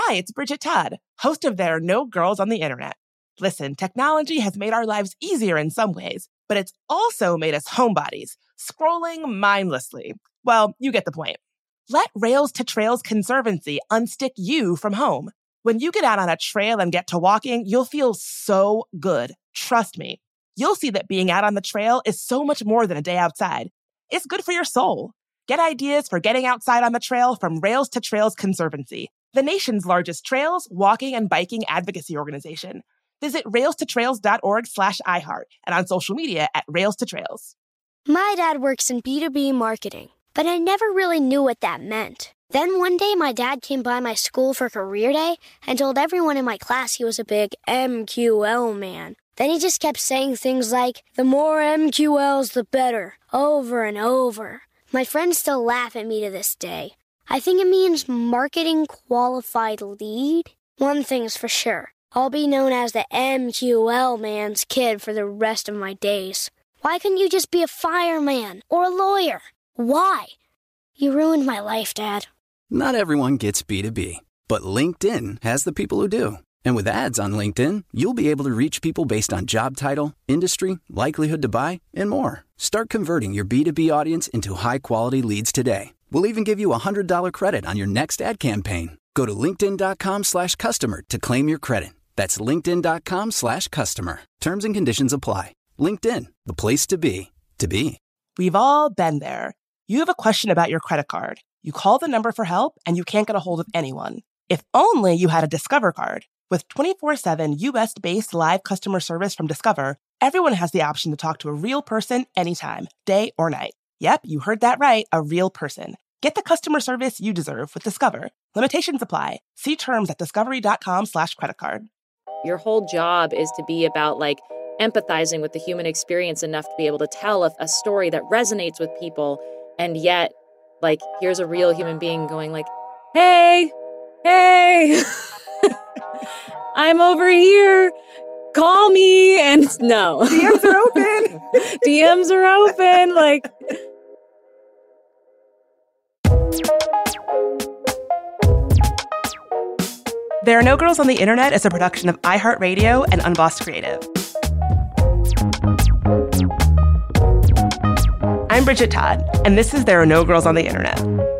Hi, it's Bridget Todd, host of There Are No Girls on the Internet. Listen, technology has made our lives easier in some ways, but it's also made us homebodies, scrolling mindlessly. Well, you get the point. Let Rails to Trails Conservancy unstick you from home. When you get out on a trail and get to walking, you'll feel so good. Trust me. You'll see that being out on the trail is so much more than a day outside. It's good for your soul. Get ideas for getting outside on the trail from Rails to Trails Conservancy, the nation's largest trails, walking, and biking advocacy organization. Visit railstotrails.org/iHeart and on social media at Rails to Trails. My dad works in B2B marketing, but I never really knew what that meant. Then one day my dad came by my school for career day and told everyone in my class he was a big MQL man. Then he just kept saying things like, the more MQLs, the better, over and over. My friends still laugh at me to this day. I think it means Marketing Qualified Lead. One thing's for sure. I'll be known as the MQL man's kid for the rest of my days. Why couldn't you just be a fireman or a lawyer? Why? You ruined my life, Dad. Not everyone gets B2B, but LinkedIn has the people who do. And with ads on LinkedIn, you'll be able to reach people based on job title, industry, likelihood to buy, and more. Start converting your B2B audience into high-quality leads today. We'll even give you a $100 credit on your next ad campaign. Go to linkedin.com/customer to claim your credit. That's linkedin.com/customer. Terms and conditions apply. LinkedIn, the place to be, to be. We've all been there. You have a question about your credit card. You call the number for help and you can't get a hold of anyone. If only you had a Discover card. With 24/7 U.S.-based live customer service from Discover, everyone has the option to talk to a real person anytime, day or night. Yep, you heard that right, a real person. Get the customer service you deserve with Discover. Limitations apply. See terms at discovery.com/creditcard. Your whole job is to be about empathizing with the human experience enough to be able to tell a story that resonates with people. And yet, here's a real human being going hey, I'm over here. Call me. And no. DMs are open. DMs are open. There Are No Girls on the Internet is a production of iHeartRadio and Unbossed Creative. I'm Bridget Todd, and this is There Are No Girls on the Internet.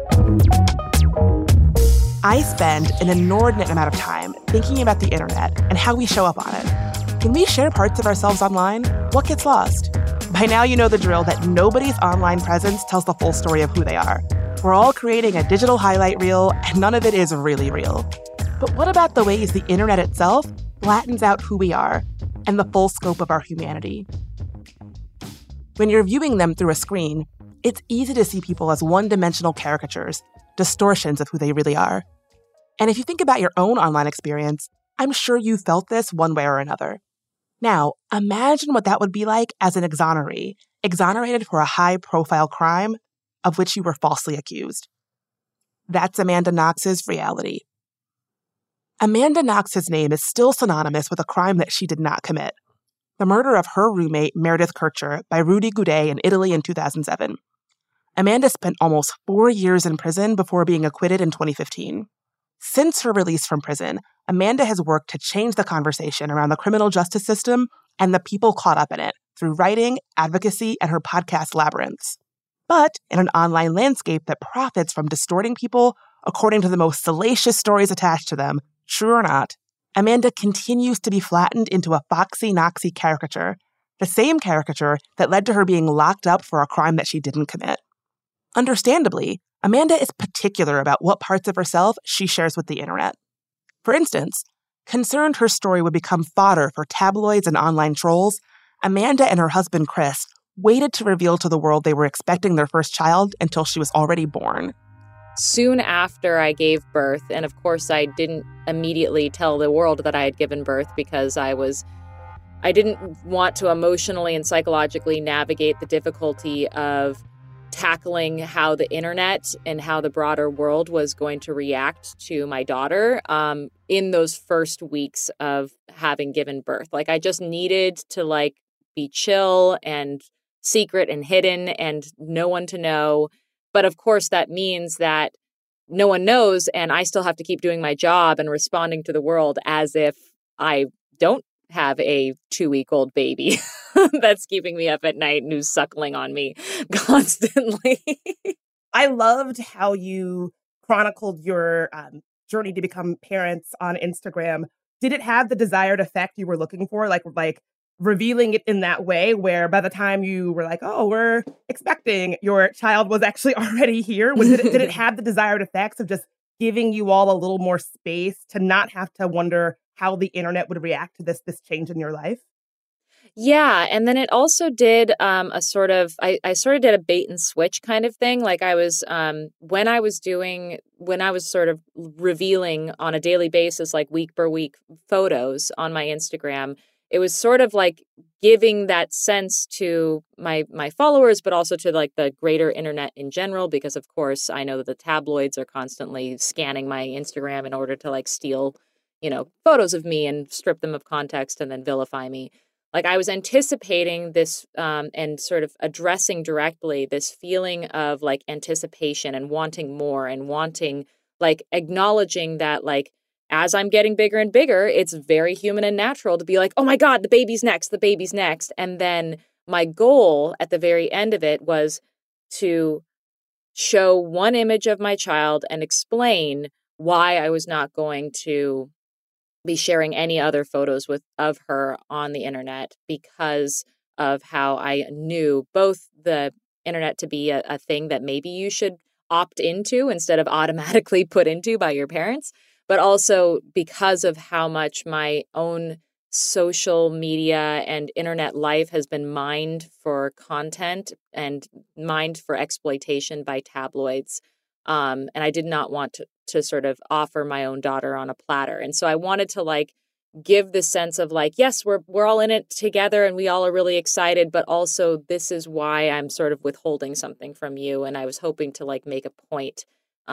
I spend an inordinate amount of time thinking about the internet and how we show up on it. When we share parts of ourselves online, what gets lost? By now you know the drill that nobody's online presence tells the full story of who they are. We're all creating a digital highlight reel, and none of it is really real. But what about the ways the internet itself flattens out who we are and the full scope of our humanity? When you're viewing them through a screen, it's easy to see people as one-dimensional caricatures, distortions of who they really are. And if you think about your own online experience, I'm sure you felt this one way or another. Now, imagine what that would be like as an exoneree, exonerated for a high-profile crime of which you were falsely accused. That's Amanda Knox's reality. Amanda Knox's name is still synonymous with a crime that she did not commit: the murder of her roommate, Meredith Kercher, by Rudy Goudet in Italy in 2007. Amanda spent almost 4 years in prison before being acquitted in 2015. Since her release from prison, Amanda has worked to change the conversation around the criminal justice system and the people caught up in it through writing, advocacy, and her podcast Labyrinths. But in an online landscape that profits from distorting people according to the most salacious stories attached to them, true or not, Amanda continues to be flattened into a Foxy Knoxy caricature, the same caricature that led to her being locked up for a crime that she didn't commit. Understandably, Amanda is particular about what parts of herself she shares with the internet. For instance, concerned her story would become fodder for tabloids and online trolls, Amanda and her husband Chris waited to reveal to the world they were expecting their first child until she was already born. Soon after I gave birth, and of course I didn't immediately tell the world that I had given birth because I didn't want to emotionally and psychologically navigate the difficulty of tackling how the internet and how the broader world was going to react to my daughter in those first weeks of having given birth. I just needed to be chill and secret and hidden and no one to know. But of course that means that no one knows, and I still have to keep doing my job and responding to the world as if I don't have a 2-week-old baby that's keeping me up at night and who's suckling on me constantly. I loved how you chronicled your journey to become parents on Instagram. Did it have the desired effect you were looking for? Like revealing it in that way where by the time you were like, oh, we're expecting, your child was actually already here? Did it have the desired effects of just giving you all a little more space to not have to wonder how the internet would react to this change in your life? Yeah. And then it also did I sort of did a bait and switch kind of thing. Like I was, when I was sort of revealing on a daily basis, like week per week photos on my Instagram, it was sort of like giving that sense to my followers, but also to like the greater internet in general, because of course I know that the tabloids are constantly scanning my Instagram in order to like steal, photos of me and strip them of context and then vilify me. Like I was anticipating this and sort of addressing directly this feeling of like anticipation and wanting more and wanting like acknowledging that like as I'm getting bigger and bigger, it's very human and natural to be like, oh my God, the baby's next. And then my goal at the very end of it was to show one image of my child and explain why I was not going to be sharing any other photos of her on the internet, because of how I knew both the internet to be a thing that maybe you should opt into instead of automatically put into by your parents, but also because of how much my own social media and internet life has been mined for content and mined for exploitation by tabloids. And I did not want to sort of offer my own daughter on a platter. And so I wanted to like give the sense of like, yes, we're all in it together and we all are really excited, but also this is why I'm sort of withholding something from you. And I was hoping to like make a point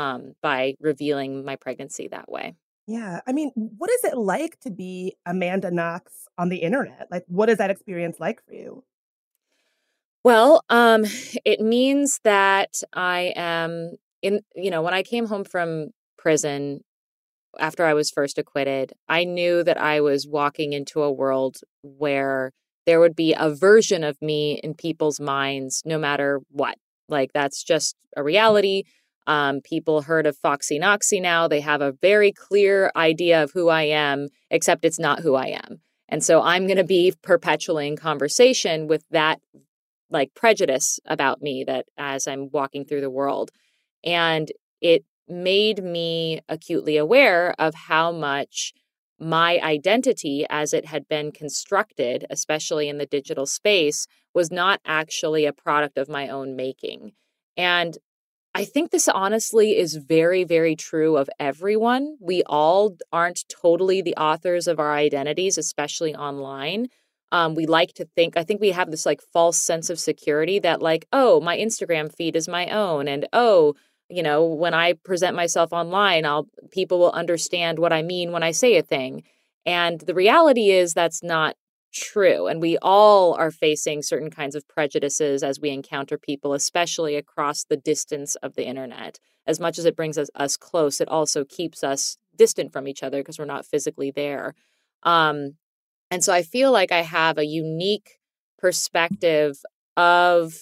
by revealing my pregnancy that way. Yeah. I mean, what is it like to be Amanda Knox on the internet? Like, what is that experience like for you? Well, it means that I am when I came home from prison after I was first acquitted, I knew that I was walking into a world where there would be a version of me in people's minds, no matter what. Like, that's just a reality. People heard of Foxy Noxy now. They have a very clear idea of who I am, except it's not who I am. And so I'm going to be perpetually in conversation with that like prejudice about me that as I'm walking through the world. And it made me acutely aware of how much my identity as it had been constructed, especially in the digital space, was not actually a product of my own making. And I think this honestly is very, very true of everyone. We all aren't totally the authors of our identities, especially online. We like to think, I think we have this like false sense of security that like, oh, my Instagram feed is my own. And oh, when I present myself online, people will understand what I mean when I say a thing. And the reality is that's not true. And we all are facing certain kinds of prejudices as we encounter people, especially across the distance of the internet. As much as it brings us close, it also keeps us distant from each other because we're not physically there. And so I feel like I have a unique perspective of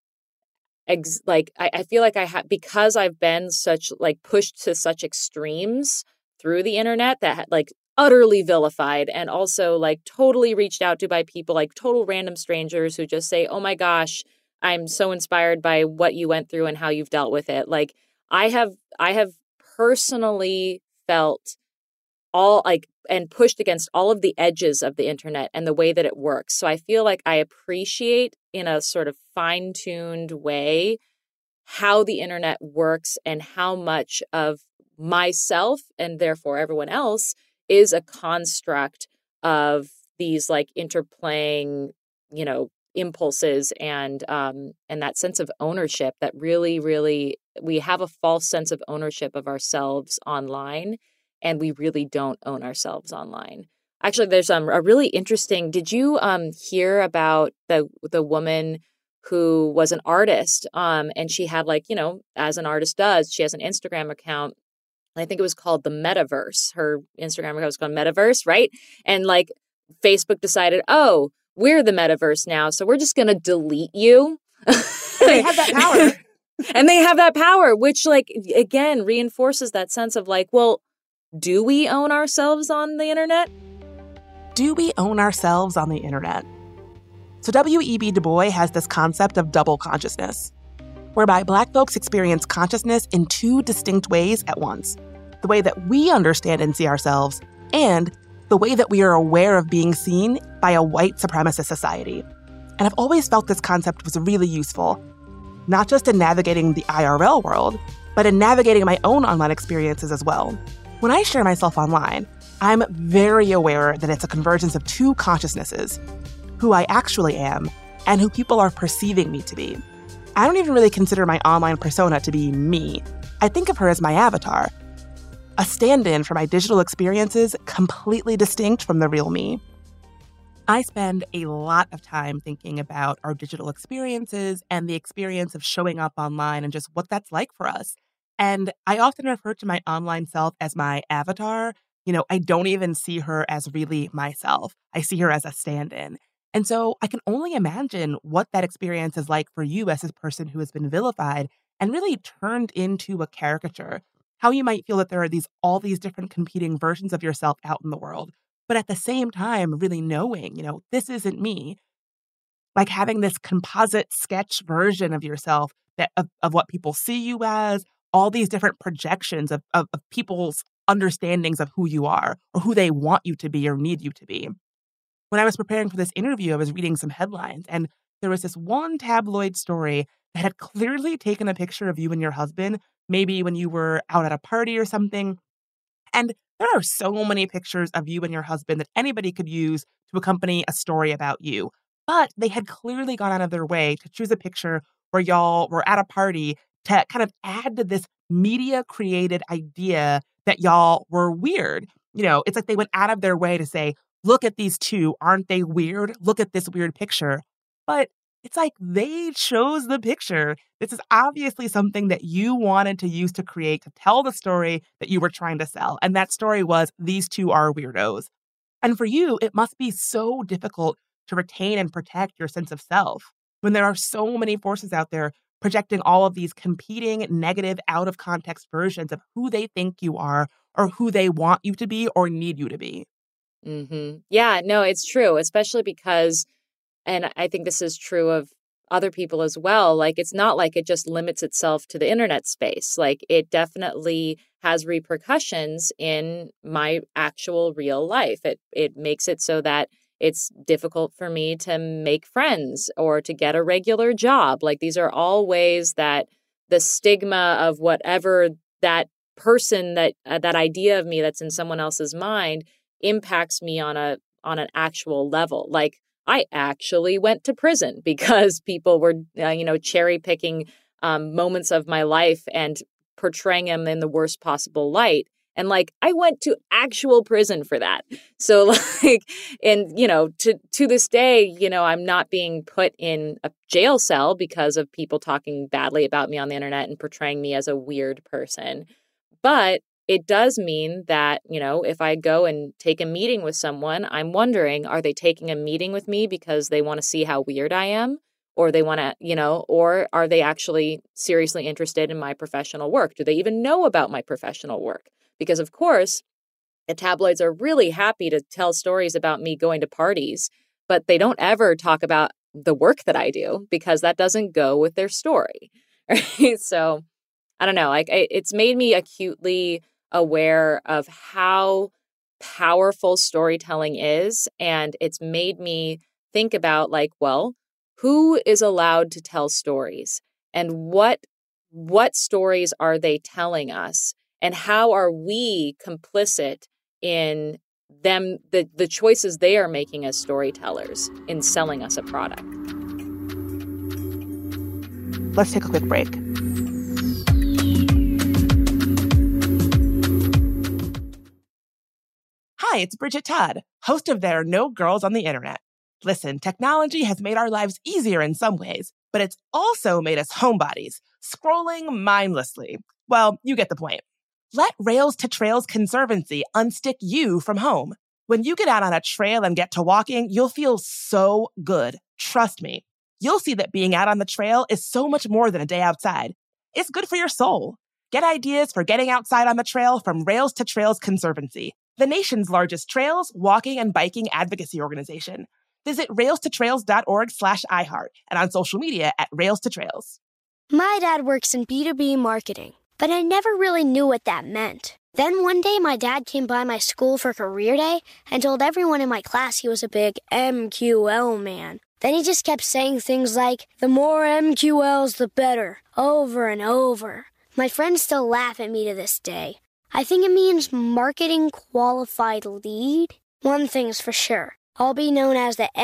I feel like I have, because I've been such like pushed to such extremes through the internet that like utterly vilified and also like totally reached out to by people like total random strangers who just say, oh my gosh, I'm so inspired by what you went through and how you've dealt with it. Like I have personally felt all like and pushed against all of the edges of the internet and the way that it works. So I feel like I appreciate in a sort of fine-tuned way how the internet works and how much of myself and therefore everyone else is a construct of these like interplaying, impulses and that sense of ownership that really, really, we have a false sense of ownership of ourselves online. And we really don't own ourselves online. Actually, there's a really interesting. Did you hear about the woman who was an artist. And she had as an artist does, she has an Instagram account. I think it was called the Metaverse. Her Instagram account was called Metaverse, right? And Facebook decided, oh, we're the Metaverse now, so we're just going to delete you. They have that power. And they have that power, which again, reinforces that sense of well, do we own ourselves on the internet? Do we own ourselves on the internet? So W.E.B. Du Bois has this concept of double consciousness, whereby Black folks experience consciousness in two distinct ways at once. The way that we understand and see ourselves, and the way that we are aware of being seen by a white supremacist society. And I've always felt this concept was really useful, not just in navigating the IRL world, but in navigating my own online experiences as well. When I share myself online, I'm very aware that it's a convergence of two consciousnesses, who I actually am and who people are perceiving me to be. I don't even really consider my online persona to be me. I think of her as my avatar, a stand-in for my digital experiences completely distinct from the real me. I spend a lot of time thinking about our digital experiences and the experience of showing up online and just what that's like for us. And I often refer to my online self as my avatar. I don't even see her as really myself. I see her as a stand-in. And so I can only imagine what that experience is like for you as a person who has been vilified and really turned into a caricature. How you might feel that there are all these different competing versions of yourself out in the world. But at the same time, really knowing, this isn't me. Like having this composite sketch version of yourself of what people see you as, all these different projections of people's understandings of who you are or who they want you to be or need you to be. When I was preparing for this interview, I was reading some headlines, and there was this one tabloid story that had clearly taken a picture of you and your husband, maybe when you were out at a party or something. And there are so many pictures of you and your husband that anybody could use to accompany a story about you. But they had clearly gone out of their way to choose a picture where y'all were at a party to kind of add to this media-created idea that y'all were weird. It's like they went out of their way to say, look at these two, aren't they weird? Look at this weird picture. But it's like they chose the picture. This is obviously something that you wanted to use to tell the story that you were trying to sell. And that story was, these two are weirdos. And for you, it must be so difficult to retain and protect your sense of self when there are so many forces out there projecting all of these competing, negative, out-of-context versions of who they think you are or who they want you to be or need you to be. Mm-hmm. Yeah, no, it's true, especially because, and I think this is true of other people as well, it's not like it just limits itself to the internet space. It definitely has repercussions in my actual real life. It makes it so that it's difficult for me to make friends or to get a regular job. These are all ways that the stigma of whatever that person, that idea of me that's in someone else's mind impacts me on an actual level. I actually went to prison because people were, cherry picking moments of my life and portraying them in the worst possible light. And I went to actual prison for that. So and, to this day, I'm not being put in a jail cell because of people talking badly about me on the internet and portraying me as a weird person. But it does mean that, if I go and take a meeting with someone, I'm wondering, are they taking a meeting with me because they want to see how weird I am? Or they want to, or are they actually seriously interested in my professional work? Do they even know about my professional work? Because, of course, the tabloids are really happy to tell stories about me going to parties, but they don't ever talk about the work that I do because that doesn't go with their story. Right? So, I don't know, it's made me acutely aware of how powerful storytelling is. And it's made me think about who is allowed to tell stories and what stories are they telling us and how are we complicit in them, the choices they are making as storytellers in selling us a product. Let's take a quick break. Hi, it's Bridget Todd, host of There Are No Girls on the Internet. Listen, technology has made our lives easier in some ways, but it's also made us homebodies, scrolling mindlessly. Well, you get the point. Let Rails to Trails Conservancy unstick you from home. When you get out on a trail and get to walking, you'll feel so good. Trust me. You'll see that being out on the trail is so much more than a day outside. It's good for your soul. Get ideas for getting outside on the trail from Rails to Trails Conservancy, the nation's largest trails, walking, and biking advocacy organization. Visit railstotrails.org/iHeart and on social media at Rails to Trails. My dad works in B2B marketing, but I never really knew what that meant. Then one day my dad came by my school for career day and told everyone in my class he was a big MQL man. Then he just kept saying things like, the more MQLs, the better, over and over. My friends still laugh at me to this day. I think it means marketing qualified lead. One thing's for sure. I'll be known as the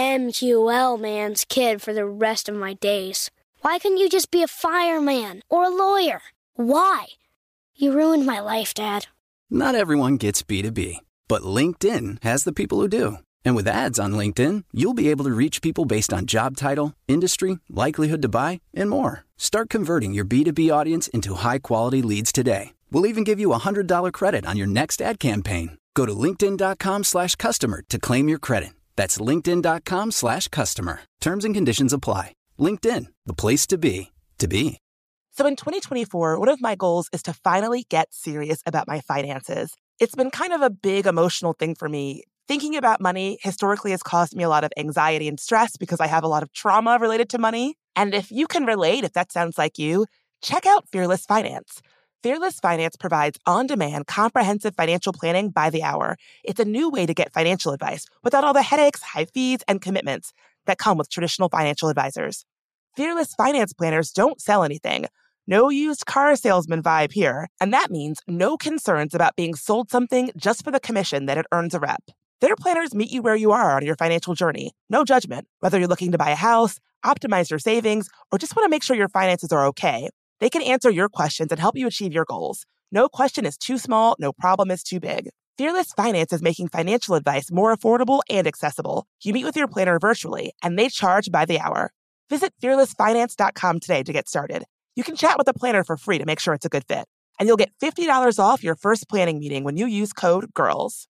MQL man's kid for the rest of my days. Why couldn't you just be a fireman or a lawyer? Why? You ruined my life, Dad. Not everyone gets B2B, but LinkedIn has the people who do. And with ads on LinkedIn, you'll be able to reach people based on job title, industry, likelihood to buy, and more. Start converting your B2B audience into high-quality leads today. We'll even give you a $100 credit on your next ad campaign. Go to linkedin.com/customer to claim your credit. That's linkedin.com/customer. Terms and conditions apply. LinkedIn, the place to be, to be. So in 2024, one of my goals is to finally get serious about my finances. It's been kind of a big emotional thing for me. Thinking about money historically has caused me a lot of anxiety and stress because I have a lot of trauma related to money. And if you can relate, if that sounds like you, check out Fearless Finance. Fearless Finance provides on-demand, comprehensive financial planning by the hour. It's a new way to get financial advice without all the headaches, high fees, and commitments that come with traditional financial advisors. Fearless Finance planners don't sell anything. No used car salesman vibe here. And that means no concerns about being sold something just for the commission that it earns a rep. Their planners meet you where you are on your financial journey. No judgment. Whether you're looking to buy a house, optimize your savings, or just want to make sure your finances are okay, they can answer your questions and help you achieve your goals. No question is too small, no problem is too big. Fearless Finance is making financial advice more affordable and accessible. You meet with your planner virtually, and they charge by the hour. Visit fearlessfinance.com today to get started. You can chat with a planner for free to make sure it's a good fit. And you'll get $50 off your first planning meeting when you use code GIRLS.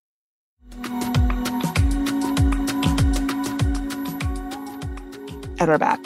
And we're back.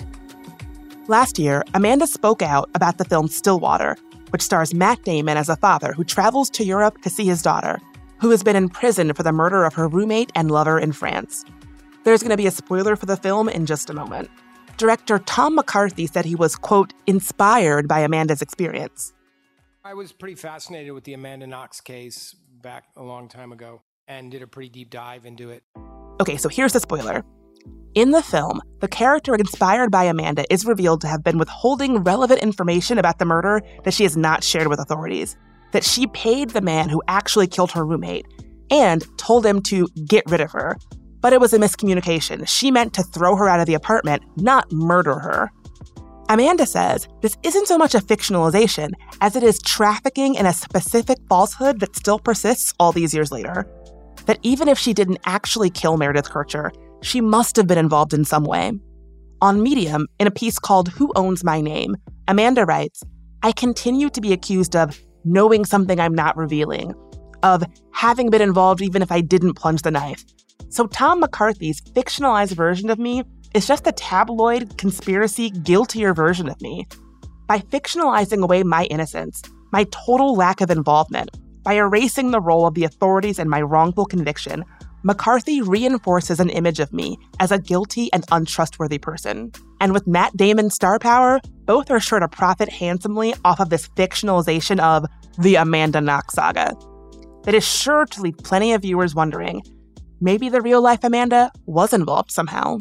Last year, Amanda spoke out about the film Stillwater, which stars Matt Damon as a father who travels to Europe to see his daughter, who has been imprisoned for the murder of her roommate and lover in France. There's going to be a spoiler for the film in just a moment. Director Tom McCarthy said he was, quote, inspired by Amanda's experience. I was pretty fascinated with the Amanda Knox case back a long time ago and did a pretty deep dive into it. Okay, so here's the spoiler. In the film, the character inspired by Amanda is revealed to have been withholding relevant information about the murder that she has not shared with authorities, that she paid the man who actually killed her roommate and told him to get rid of her. But it was a miscommunication. She meant to throw her out of the apartment, not murder her. Amanda says this isn't so much a fictionalization as it is trafficking in a specific falsehood that still persists all these years later. That even if she didn't actually kill Meredith Kercher, she must have been involved in some way. On Medium, in a piece called Who Owns My Name, Amanda writes, I continue to be accused of knowing something I'm not revealing, of having been involved even if I didn't plunge the knife. So Tom McCarthy's fictionalized version of me is just a tabloid, conspiracy, guiltier version of me. By fictionalizing away my innocence, my total lack of involvement, by erasing the role of the authorities in my wrongful conviction, McCarthy reinforces an image of me as a guilty and untrustworthy person. And with Matt Damon's star power, both are sure to profit handsomely off of this fictionalization of the Amanda Knox saga. That is sure to leave plenty of viewers wondering, maybe the real-life Amanda was involved somehow.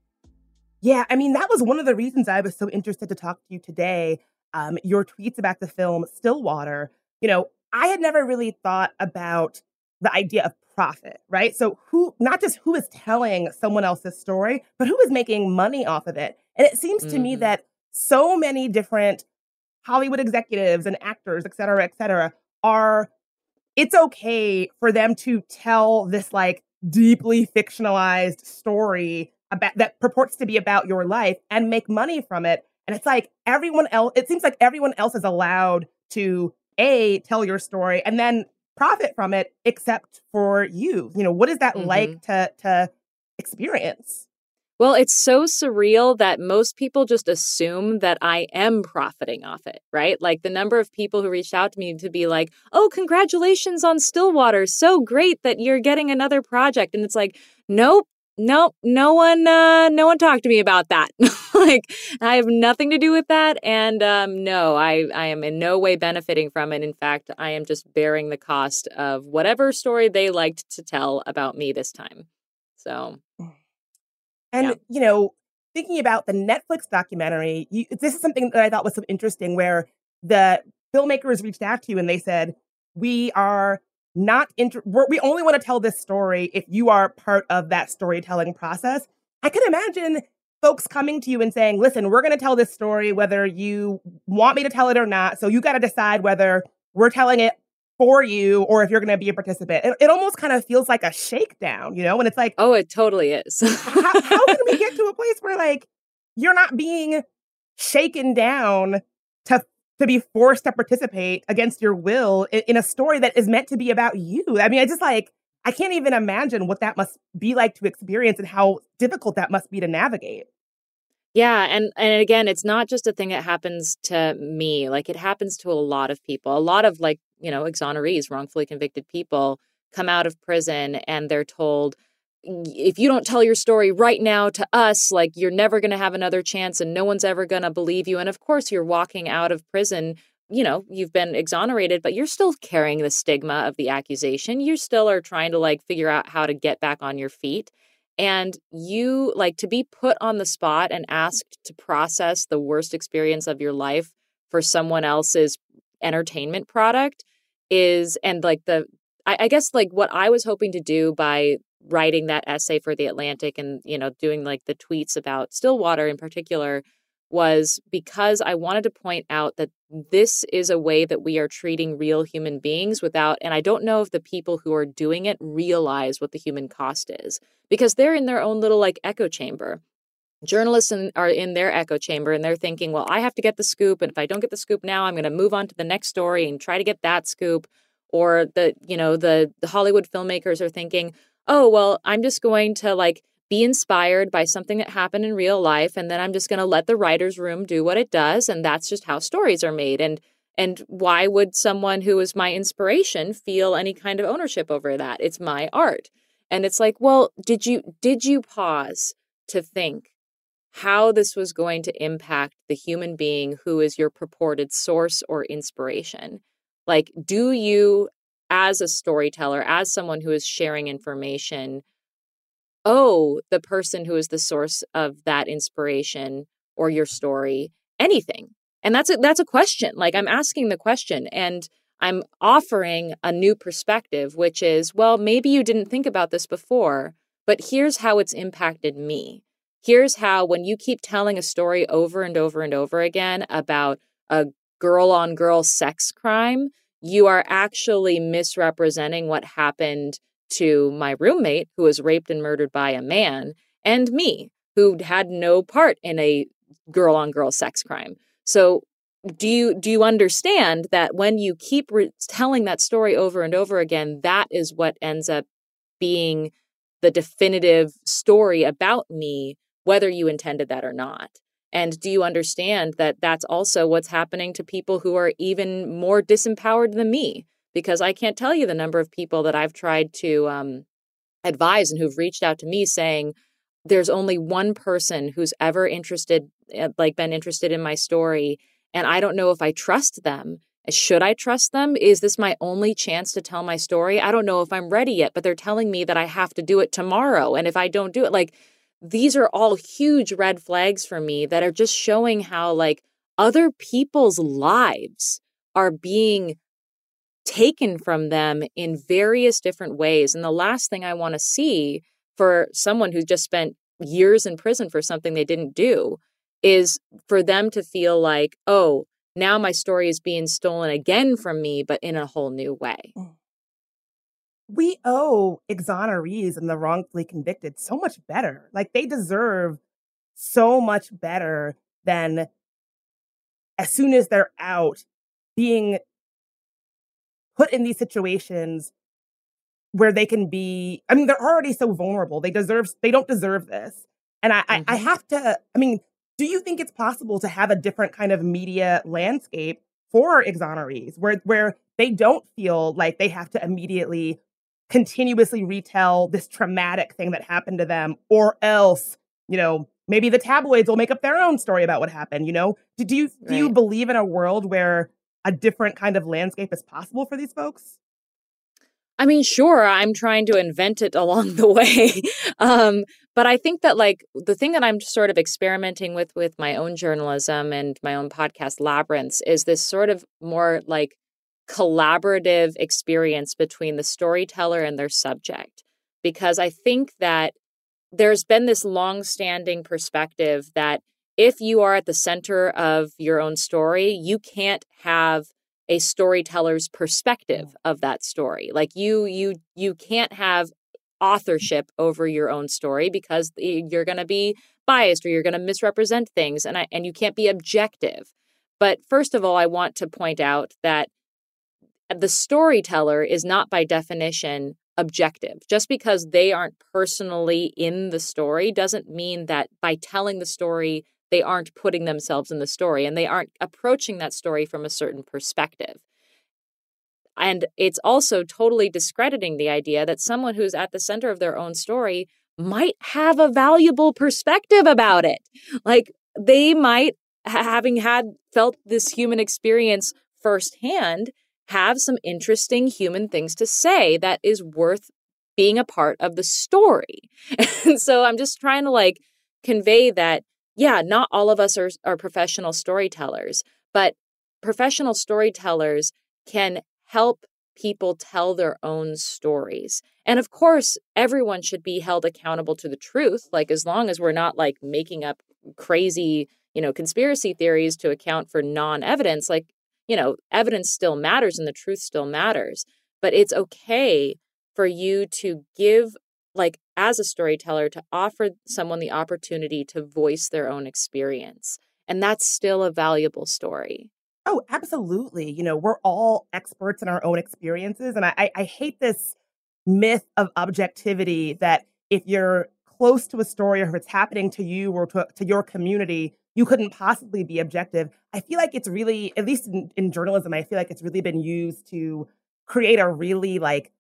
Yeah, I mean, that was one of the reasons I was so interested to talk to you today. Your tweets about the film Stillwater. You know, I had never really thought about the idea of profit, right? So not just who is telling someone else's story, but who is making money off of it. And it seems to me that so many different Hollywood executives and actors, et cetera, it's okay for them to tell this like deeply fictionalized story that purports to be about your life and make money from it. And it's like it seems like everyone else is allowed to tell your story and then profit from it, except for you. What is that like to experience? Well, it's so surreal that most people just assume that I am profiting off it, right? Like the number of people who reached out to me to be like, oh, congratulations on Stillwater. So great that you're getting another project. And it's like, nope, no one talked to me about that. Like, I have nothing to do with that. And no, I am in no way benefiting from it. In fact, I am just bearing the cost of whatever story they liked to tell about me this time. So... And, thinking about the Netflix documentary, this is something that I thought was so interesting, where the filmmakers reached out to you and they said, we are not, we only want to tell this story if you are part of that storytelling process. I can imagine folks coming to you and saying, listen, we're going to tell this story whether you want me to tell it or not. So you got to decide whether we're telling it for you or if you're going to be a participant. It almost kind of feels like a shakedown, and it's like, oh, it totally is. how can we get to a place where like you're not being shaken down to be forced to participate against your will in a story that is meant to be about you? I mean, I can't even imagine what that must be like to experience and how difficult that must be to navigate. Yeah. And again, it's not just a thing that happens to me. Like it happens to a lot of people. A lot of exonerees, wrongfully convicted people come out of prison and they're told, if you don't tell your story right now to us, like you're never going to have another chance and no one's ever going to believe you. And of course, you're walking out of prison. You've been exonerated, but you're still carrying the stigma of the accusation. You still are trying to figure out how to get back on your feet. And you to be put on the spot and asked to process the worst experience of your life for someone else's entertainment product is, and I guess what I was hoping to do by writing that essay for The Atlantic and, doing the tweets about Stillwater in particular was because I wanted to point out that this is a way that we are treating real human beings without, and I don't know if the people who are doing it realize what the human cost is, because they're in their own little echo chamber. Journalists are in their echo chamber and they're thinking, well, I have to get the scoop. And if I don't get the scoop now, I'm going to move on to the next story and try to get that scoop. Or the Hollywood filmmakers are thinking, oh, well, I'm just going to be inspired by something that happened in real life. And then I'm just going to let the writer's room do what it does. And that's just how stories are made. And why would someone who is my inspiration feel any kind of ownership over that? It's my art. And it's like, well, did you pause to think how this was going to impact the human being who is your purported source or inspiration? Do you, as a storyteller, as someone who is sharing information, owe the person who is the source of that inspiration or your story anything? And that's a question. I'm asking the question and I'm offering a new perspective, which is, well, maybe you didn't think about this before, but here's how it's impacted me. Here's how, when you keep telling a story over and over and over again about a girl-on-girl sex crime, you are actually misrepresenting what happened to my roommate who was raped and murdered by a man, and me, who had no part in a girl-on-girl sex crime. So do you understand that when you keep telling that story over and over again, that is what ends up being the definitive story about me, whether you intended that or not? And do you understand that that's also what's happening to people who are even more disempowered than me? Because I can't tell you the number of people that I've tried to advise and who've reached out to me saying, there's only one person who's ever been interested in my story, and I don't know if I trust them. Should I trust them? Is this my only chance to tell my story? I don't know if I'm ready yet, but they're telling me that I have to do it tomorrow. And if I don't do it, these are all huge red flags for me that are just showing how other people's lives are being taken from them in various different ways. And the last thing I want to see for someone who just spent years in prison for something they didn't do is for them to feel like, oh, now my story is being stolen again from me, but in a whole new way. we owe exonerees and the wrongfully convicted so much better. Like, they deserve so much better than, as soon as they're out, being put in these situations where they can be, I mean, they're already so vulnerable. They don't deserve this. And I have to, I mean, do you think it's possible to have a different kind of media landscape for exonerees where they don't feel like they have to immediately continuously retell this traumatic thing that happened to them, or else, maybe the tabloids will make up their own story about what happened, Do you believe in a world where a different kind of landscape is possible for these folks? I mean, sure, I'm trying to invent it along the way. But I think that, like, the thing that I'm sort of experimenting with my own journalism and my own podcast, Labyrinths, is this sort of more like collaborative experience between the storyteller and their subject. Because I think that there's been this long-standing perspective that if you are at the center of your own story, you can't have a storyteller's perspective of that story. Like, you can't have authorship over your own story because you're going to be biased or you're going to misrepresent things, and you can't be objective. But first of all, I want to point out that the storyteller is not by definition objective. Just because they aren't personally in the story doesn't mean that by telling the story, they aren't putting themselves in the story and they aren't approaching that story from a certain perspective. And it's also totally discrediting the idea that someone who's at the center of their own story might have a valuable perspective about it. Like, they might, having felt this human experience firsthand, have some interesting human things to say that is worth being a part of the story. And so I'm just trying to convey that, yeah, not all of us are professional storytellers, but professional storytellers can help people tell their own stories. And of course, everyone should be held accountable to the truth, as long as we're not making up crazy, conspiracy theories to account for non-evidence. Evidence still matters and the truth still matters. But it's okay for you to give, as a storyteller, to offer someone the opportunity to voice their own experience. And that's still a valuable story. Oh, absolutely. We're all experts in our own experiences. And I hate this myth of objectivity that if you're close to a story or if it's happening to you or to your community, you couldn't possibly be objective. I feel like it's really, at least in journalism, I feel like it's really been used to create a really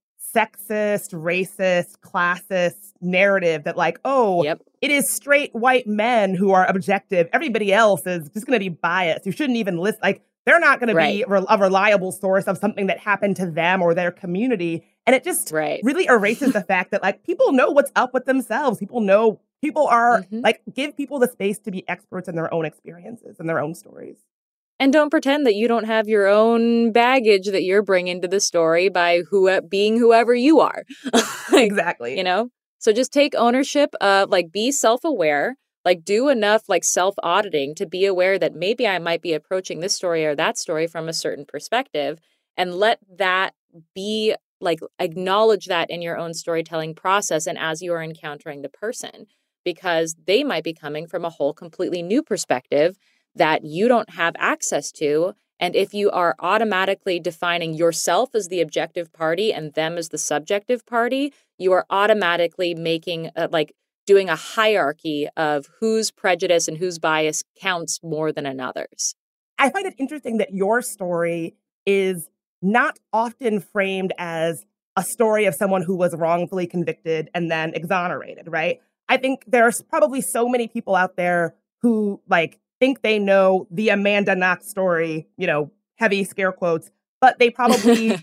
sexist, racist, classist narrative that Yep. It is straight white men who are objective. Everybody else is just going to be biased. You shouldn't even listen. They're not going to be a reliable source of something that happened to them or their community. And it just really erases the fact that people know what's up with themselves. People are give people the space to be experts in their own experiences and their own stories. And don't pretend that you don't have your own baggage that you're bringing to the story by being whoever you are. Exactly. So just take ownership of be self-aware, do enough self-auditing to be aware that maybe I might be approaching this story or that story from a certain perspective, and let that be acknowledge that in your own storytelling process and as you are encountering the person, because they might be coming from a whole completely new perspective that you don't have access to. And if you are automatically defining yourself as the objective party and them as the subjective party, you are automatically making doing a hierarchy of whose prejudice and whose bias counts more than another's. I find it interesting that your story is not often framed as a story of someone who was wrongfully convicted and then exonerated, right? I think there's probably so many people out there who think they know the Amanda Knox story, heavy scare quotes, but they probably,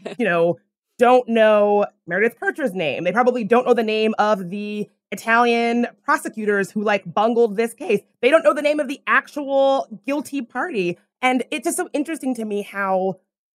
don't know Meredith Kercher's name. They probably don't know the name of the Italian prosecutors who bungled this case. They don't know the name of the actual guilty party. And it's just so interesting to me how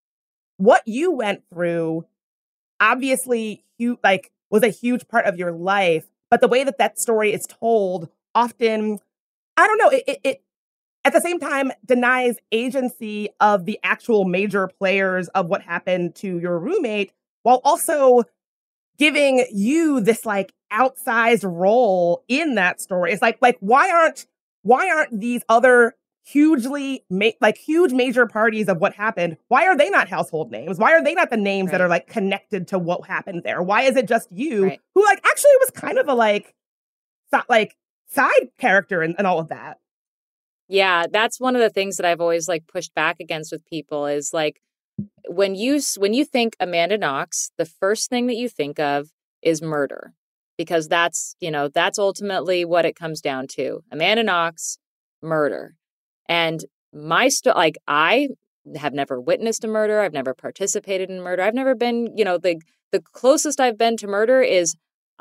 what you went through obviously was a huge part of your life, but the way that story is told often, I don't know, it at the same time denies agency of the actual major players of what happened to your roommate, while also giving you this like outsized role in that story. It's like why aren't these other huge major parties of what happened? Why are they not household names? Why are they not the names that are like connected to what happened there? Why is it just you who like actually was kind of a like side character and all of that? Yeah, that's one of the things that I've always like pushed back against with people is like when you think Amanda Knox, the first thing that you think of is murder, because that's ultimately what it comes down to. Amanda Knox, murder. And I have never witnessed a murder. I've never participated in murder. I've never been, the closest I've been to murder is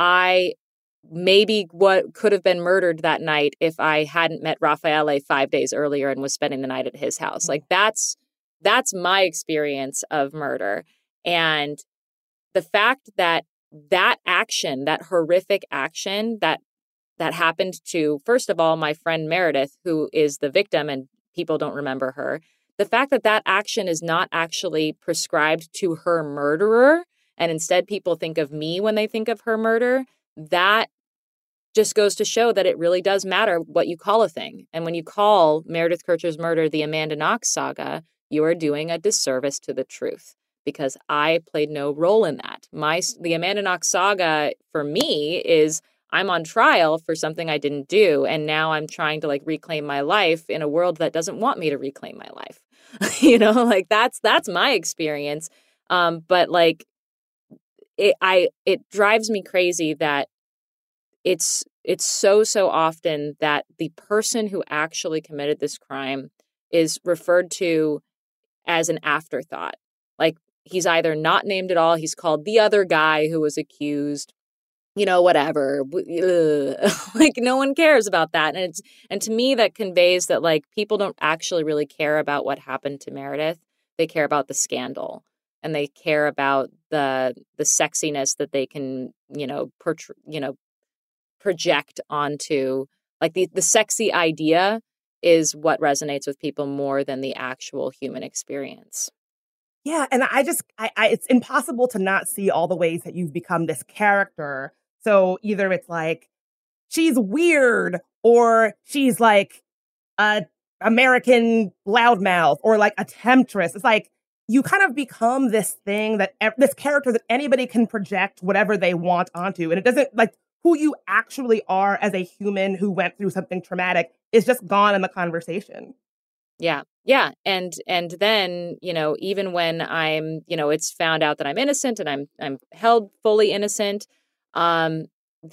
maybe what could have been murdered that night if I hadn't met Raffaele 5 days earlier and was spending the night at his house. Like that's my experience of murder. And the fact that action, that horrific action that happened to, first of all, my friend Meredith, who is the victim and people don't remember her, the fact that action is not actually prescribed to her murderer, and instead people think of me when they think of her murder, that just goes to show that it really does matter what you call a thing. And when you call Meredith Kercher's murder the Amanda Knox saga, you are doing a disservice to the truth, because I played no role in that. The Amanda Knox saga for me is I'm on trial for something I didn't do, and now I'm trying to like reclaim my life in a world that doesn't want me to reclaim my life. Like that's my experience. But like it drives me crazy that it's so often that the person who actually committed this crime is referred to as an afterthought. Like he's either not named at all, he's called the other guy who was accused, whatever. Like no one cares about that. And to me that conveys that like people don't actually really care about what happened to Meredith. They care about the scandal, and they care about the sexiness that they can, project onto, like the sexy idea is what resonates with people more than the actual human experience. Yeah. And I it's impossible to not see all the ways that you've become this character. So either it's like, she's weird, or she's like a American loudmouth, or like a temptress. It's like, you kind of become this thing this character that anybody can project whatever they want onto. And it doesn't like who you actually are as a human who went through something traumatic is just gone in the conversation. Yeah. Yeah. And then, even when I'm, it's found out that I'm innocent and I'm held fully innocent, that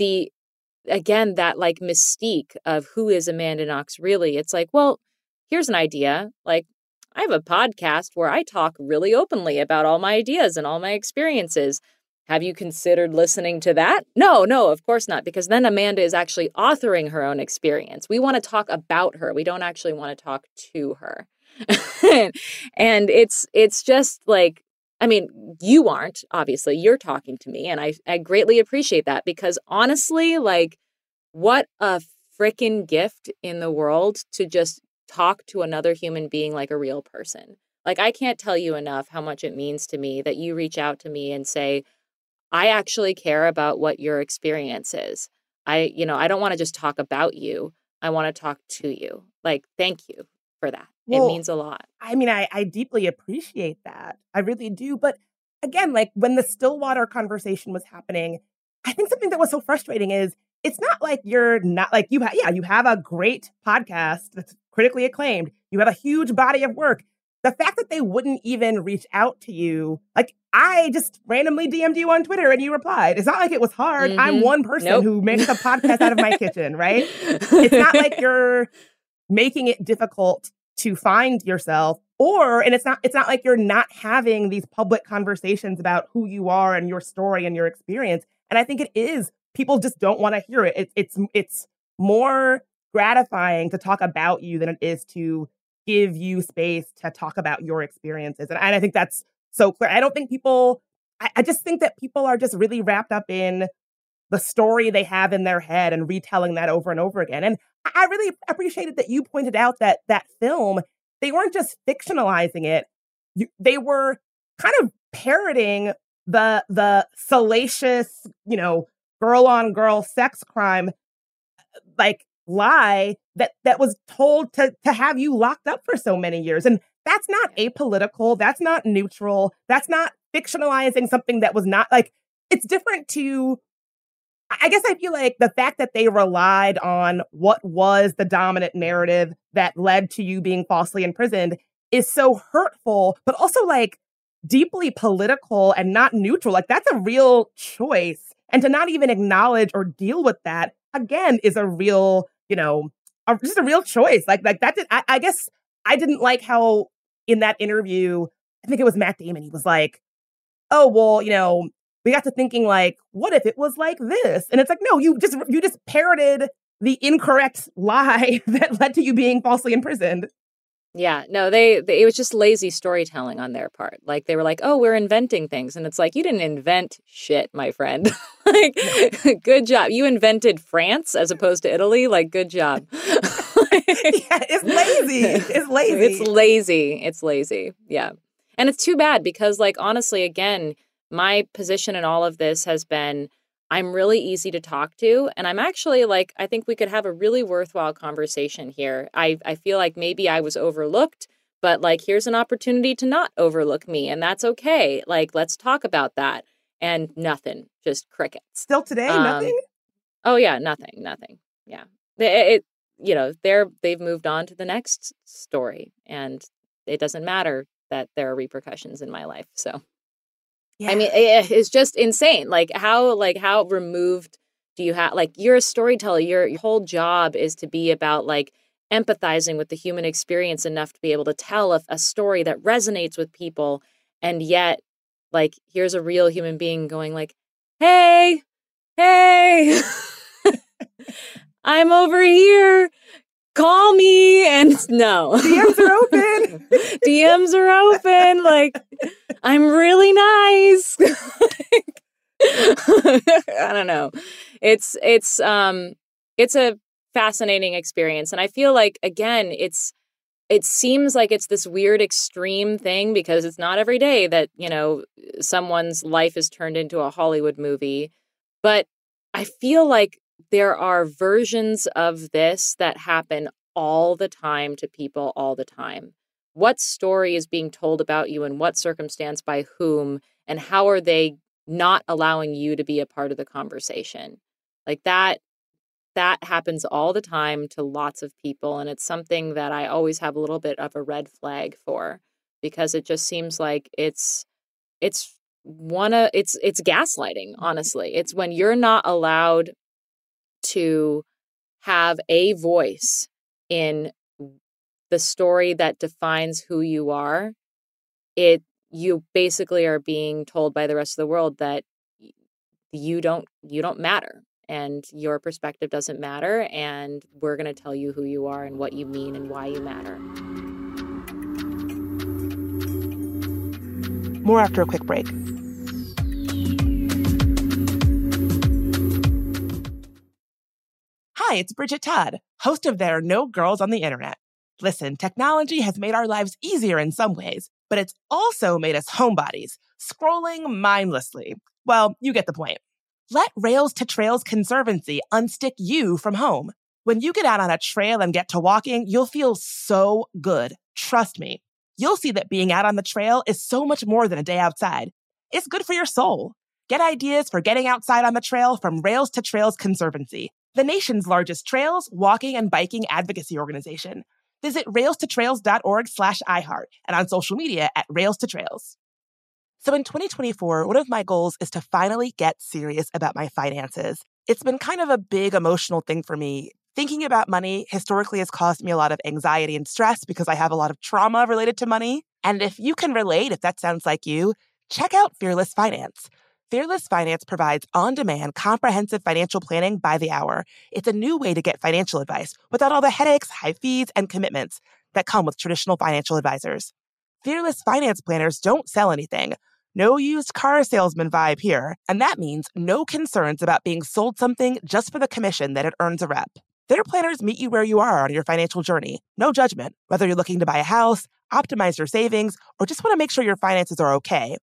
like mystique of who is Amanda Knox really, it's like, well, here's an idea. Like, I have a podcast where I talk really openly about all my ideas and all my experiences. Have you considered listening to that? No, of course not, because then Amanda is actually authoring her own experience. We want to talk about her. We don't actually want to talk to her. And it's just like, I mean, you aren't, obviously, you're talking to me, and I greatly appreciate that, because honestly, like, what a freaking gift in the world to just talk to another human being like a real person. Like, I can't tell you enough how much it means to me that you reach out to me and say, I actually care about what your experience is. I don't want to just talk about you. I want to talk to you. Like, thank you for that. Well, it means a lot. I mean, I deeply appreciate that. I really do. But again, like when the Stillwater conversation was happening, I think something that was so frustrating is it's not like you're not like you have a great podcast that's critically acclaimed. You have a huge body of work. The fact that they wouldn't even reach out to you, like I just randomly DM'd you on Twitter and you replied. It's not like it was hard. Mm-hmm. I'm one person who makes a podcast out of my kitchen, right? It's not like you're making it difficult to find yourself, and it's not like you're not having these public conversations about who you are and your story and your experience. And I think it is. People just don't want to hear it. It's more gratifying to talk about you than it is to give you space to talk about your experiences. And I think that's so clear. I don't think I just think that people are just really wrapped up in the story they have in their head and retelling that over and over again. And I really appreciated that you pointed out that film, they weren't just fictionalizing it. They were kind of parroting the salacious, girl on girl sex crime, like lie that was told to have you locked up for so many years. And that's not apolitical. That's not neutral. That's not fictionalizing something that was not like, it's different to, I guess I feel like the fact that they relied on what was the dominant narrative that led to you being falsely imprisoned is so hurtful, but also like deeply political and not neutral. Like that's a real choice. And to not even acknowledge or deal with that, again, is a real, just a real choice. Like that. I guess I didn't like how in that interview, I think it was Matt Damon, he was like, oh, well, we got to thinking like, what if it was like this? And it's like, no, you just parroted the incorrect lie that led to you being falsely imprisoned. Yeah, no, it was just lazy storytelling on their part. Like they were like, oh, we're inventing things. And it's like, you didn't invent shit, my friend. Like, good job. You invented France as opposed to Italy. Like, good job. Yeah, it's lazy. It's lazy. Yeah. And it's too bad because like, honestly, again, my position in all of this has been, I'm really easy to talk to. And I'm actually like, I think we could have a really worthwhile conversation here. I feel like maybe I was overlooked, but like, here's an opportunity to not overlook me. And that's okay. Like, let's talk about that. And nothing, just crickets. Still today, nothing? Oh yeah, nothing. Yeah. They've moved on to the next story and it doesn't matter that there are repercussions in my life. So. Yeah. I mean, it's just insane. Like how removed do you have, like you're a storyteller, your whole job is to be about like empathizing with the human experience enough to be able to tell a story that resonates with people. And yet like, here's a real human being going like, hey, I'm over here. Call me. And no. DMs are open. DMs are open. Like, I'm really nice. I don't know. It's a fascinating experience. And I feel like, again, it seems like it's this weird extreme thing because it's not every day that, someone's life is turned into a Hollywood movie. But I feel like there are versions of this that happen all the time to people all the time. What story is being told about you in what circumstance by whom, and how are they not allowing you to be a part of the conversation? Like that happens all the time to lots of people. And it's something that I always have a little bit of a red flag for, because it just seems like it's gaslighting, honestly. It's when you're not allowed to have a voice in the story that defines who you are. You basically are being told by the rest of the world that you don't matter and your perspective doesn't matter, and we're going to tell you who you are and what you mean and why you matter. More after a quick break. Hi, it's Bridget Todd, host of There Are No Girls on the Internet. Listen, technology has made our lives easier in some ways, but it's also made us homebodies, scrolling mindlessly. Well, you get the point. Let Rails to Trails Conservancy unstick you from home. When you get out on a trail and get to walking, you'll feel so good. Trust me. You'll see that being out on the trail is so much more than a day outside. It's good for your soul. Get ideas for getting outside on the trail from Rails to Trails Conservancy, the nation's largest trails, walking, and biking advocacy organization. Visit railstotrails.org/iHeart and on social media at Rails to Trails. So in 2024, one of my goals is to finally get serious about my finances. It's been kind of a big emotional thing for me. Thinking about money historically has caused me a lot of anxiety and stress because I have a lot of trauma related to money. And if you can relate, if that sounds like you, check out Fearless Finance. Fearless Finance provides on-demand, comprehensive financial planning by the hour. It's a new way to get financial advice without all the headaches, high fees, and commitments that come with traditional financial advisors. Fearless Finance planners don't sell anything. No used car salesman vibe here. And that means no concerns about being sold something just for the commission that it earns a rep. Their planners meet you where you are on your financial journey. No judgment. Whether you're looking to buy a house, optimize your savings, or just want to make sure your finances are okay,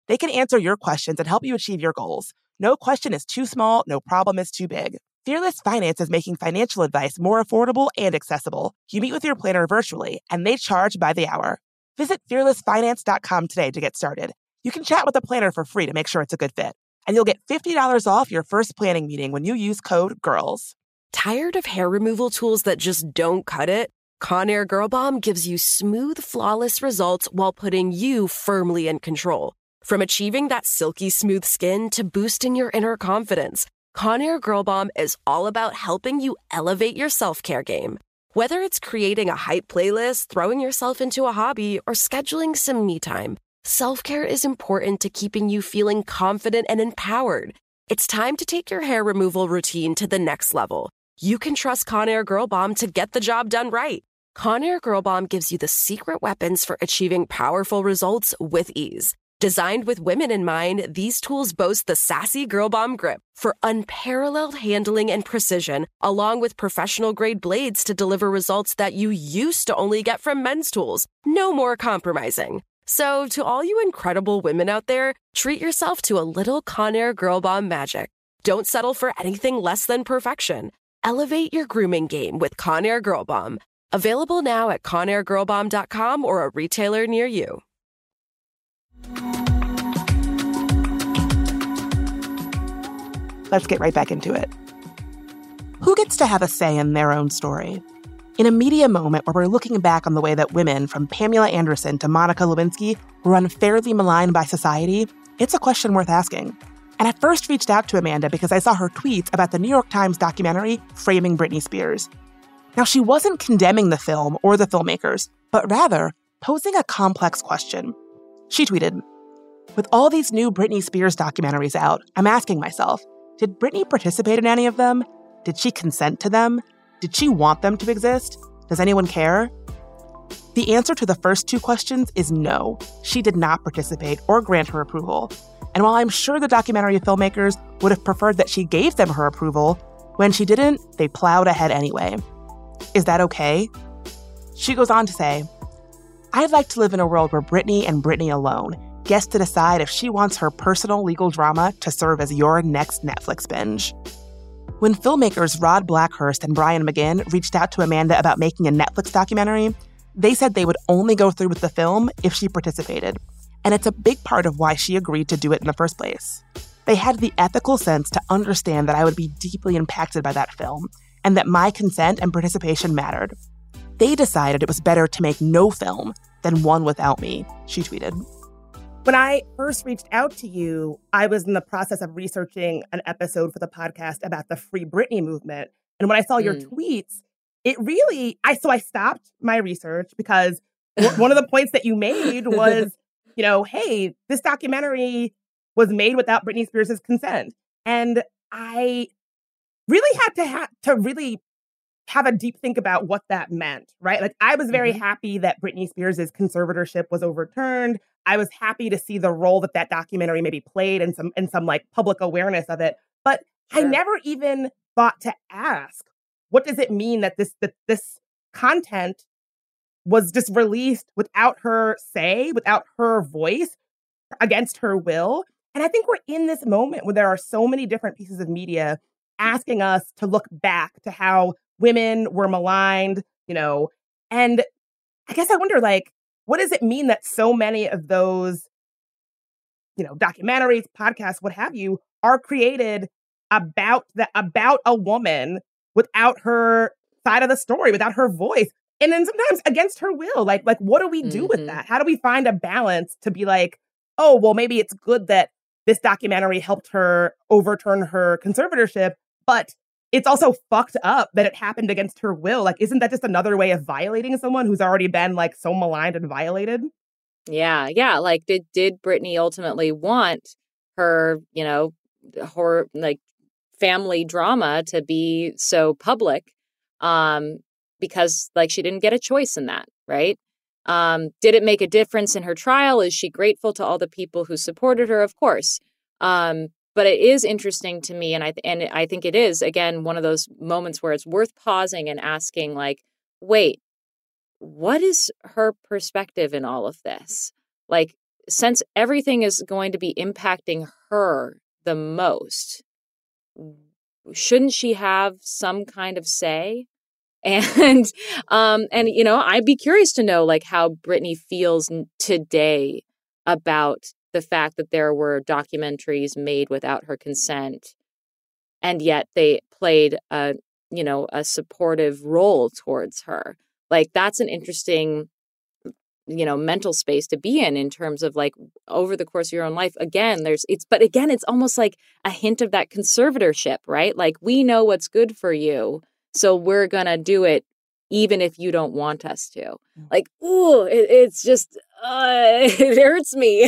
They can answer your questions and help you achieve your goals. No question is too small, no problem is too big. Fearless Finance is making financial advice more affordable and accessible. You meet with your planner virtually, and they charge by the hour. Visit fearlessfinance.com today to get started. You can chat with a planner for free to make sure it's a good fit. And you'll get $50 off your first planning meeting when you use code GIRLS. Tired of hair removal tools that just don't cut it? Conair Girl Bomb gives you smooth, flawless results while putting you firmly in control. From achieving that silky smooth skin to boosting your inner confidence, Conair Girl Bomb is all about helping you elevate your self-care game. Whether it's creating a hype playlist, throwing yourself into a hobby, or scheduling some me time, self-care is important to keeping you feeling confident and empowered. It's time to take your hair removal routine to the next level. You can trust Conair Girl Bomb to get the job done right. Conair Girl Bomb gives you the secret weapons for achieving powerful results with ease. Designed with women in mind, these tools boast the sassy Girl Bomb grip for unparalleled handling and precision, along with professional-grade blades to deliver results that you used to only get from men's tools. No more compromising. So, to all you incredible women out there, treat yourself to a little Conair Girl Bomb magic. Don't settle for anything less than perfection. Elevate your grooming game with Conair Girl Bomb. Available now at ConairGirlBomb.com or a retailer near you. Let's get right back into it. Who gets to have a say in their own story? In a media moment where we're looking back on the way that women, from Pamela Anderson to Monica Lewinsky, were unfairly maligned by society, it's a question worth asking. And I first reached out to Amanda because I saw her tweets about the New York Times documentary Framing Britney Spears. Now, she wasn't condemning the film or the filmmakers, but rather posing a complex question. She tweeted, "With all these new Britney Spears documentaries out, I'm asking myself, did Britney participate in any of them? Did she consent to them? Did she want them to exist? Does anyone care?" The answer to the first two questions is no. She did not participate or grant her approval. And while I'm sure the documentary filmmakers would have preferred that she gave them her approval, when she didn't, they plowed ahead anyway. Is that okay? She goes on to say, "I'd like to live in a world where Britney and Britney alone gets to decide if she wants her personal legal drama to serve as your next Netflix binge." When filmmakers Rod Blackhurst and Brian McGinn reached out to Amanda about making a Netflix documentary, they said they would only go through with the film if she participated. And it's a big part of why she agreed to do it in the first place. They had the ethical sense to understand that I would be deeply impacted by that film, and that my consent and participation mattered. They decided it was better to make no film than one without me, she tweeted. When I first reached out to you, I was in the process of researching an episode for the podcast about the Free Britney movement. And when I saw your tweets, it really, I stopped my research because one of the points that you made was, hey, this documentary was made without Britney Spears' consent. And I really had to really have a deep think about what that meant, right? Like, I was very happy that Britney Spears' conservatorship was overturned. I was happy to see the role that documentary maybe played and some like public awareness of it. But sure. I never even thought to ask, what does it mean that this content was just released without her say, without her voice, against her will? And I think we're in this moment where there are so many different pieces of media asking us to look back to how women were maligned, and I guess I wonder, like, what does it mean that so many of those, documentaries, podcasts, what have you, are created about a woman without her side of the story, without her voice, and then sometimes against her will? Like what do we do with that? How do we find a balance to be like, oh, well, maybe it's good that this documentary helped her overturn her conservatorship, but it's also fucked up that it happened against her will. Like, isn't that just another way of violating someone who's already been like so maligned and violated? Yeah. Like, did Britney ultimately want her, her like family drama to be so public? Because like she didn't get a choice in that, right? Did it make a difference in her trial? Is she grateful to all the people who supported her? Of course. But it is interesting to me, and I think it is, again, one of those moments where it's worth pausing and asking, like, wait, what is her perspective in all of this? Like, since everything is going to be impacting her the most, shouldn't she have some kind of say? And I'd be curious to know like how Britney feels today about the fact that there were documentaries made without her consent, and yet they played a supportive role towards her. Like, that's an interesting, mental space to be in terms of like over the course of your own life. Again, it's almost like a hint of that conservatorship, right? Like, we know what's good for you, so we're going to do it even if you don't want us to. Like, ooh, it's just, it hurts me.